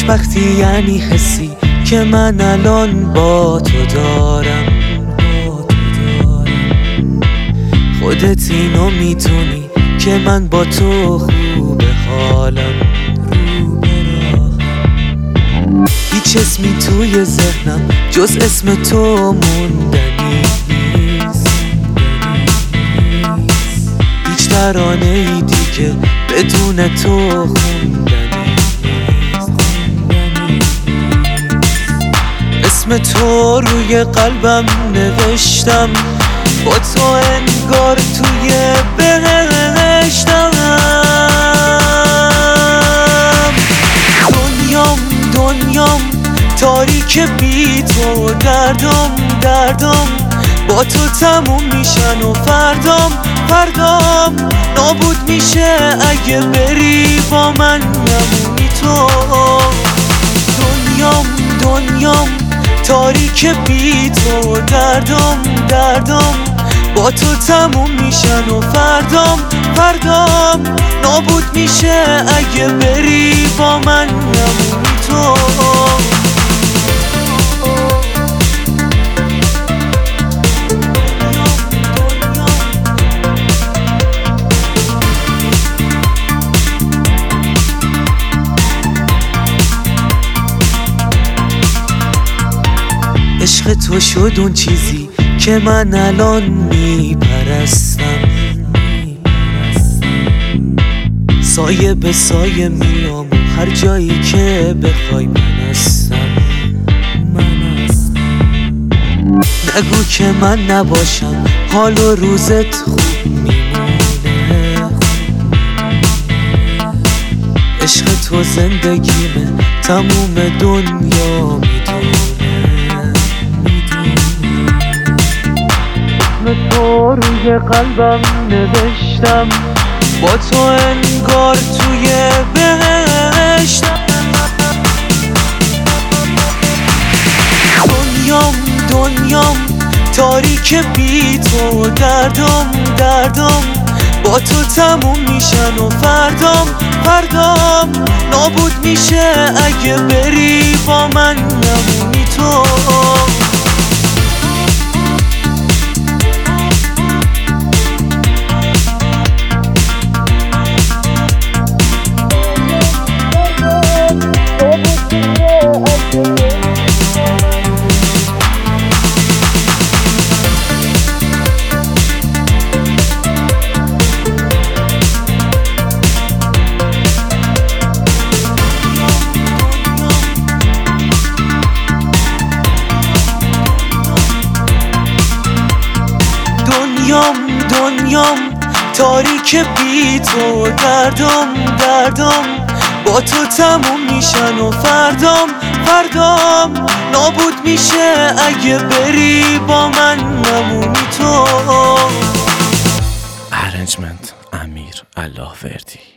خوشبختی یعنی حسی که من الان با تو دارم. خودت اینو میدونی که من با تو خوب حالم. هیچ اسمی توی ذهنم جز اسم تو موندنی نیست. هیچ ترانه ای دیگه بدون تو خوندنی نیست. اسم تو روی قلبم نوشتم، با تو انگار توی بهشتم. دنیام تاریک بی تو، دردم با تو تموم میشن و فردام نابود میشه اگه بری با من نمونی تو. دنیام تاریک بی تو، دردم با تو تموم میشن و فردام نابود میشه اگه بری با من نمونی تو. عشق تو شد اون چیزی که من الان میپرستم. سایه به سایه میام هر جایی که بخوای من هستم. نگو که من نباشم حال و روزت خوب میمونه. عشق تو زندگیمه تموم دنیا میدونه. تو روی قلبم نوشتم، با تو انگار توی بهشتم. دنیام تاریک بی تو، دردم با تو تموم میشن و فردام نابود میشه اگه بری با من نمونی تو. دنیام تاریک بی تو، دردم با تو تموم میشن و فردام نابود میشه اگه بری با من نمونی تو. ارنجمنت امیر الله وردی.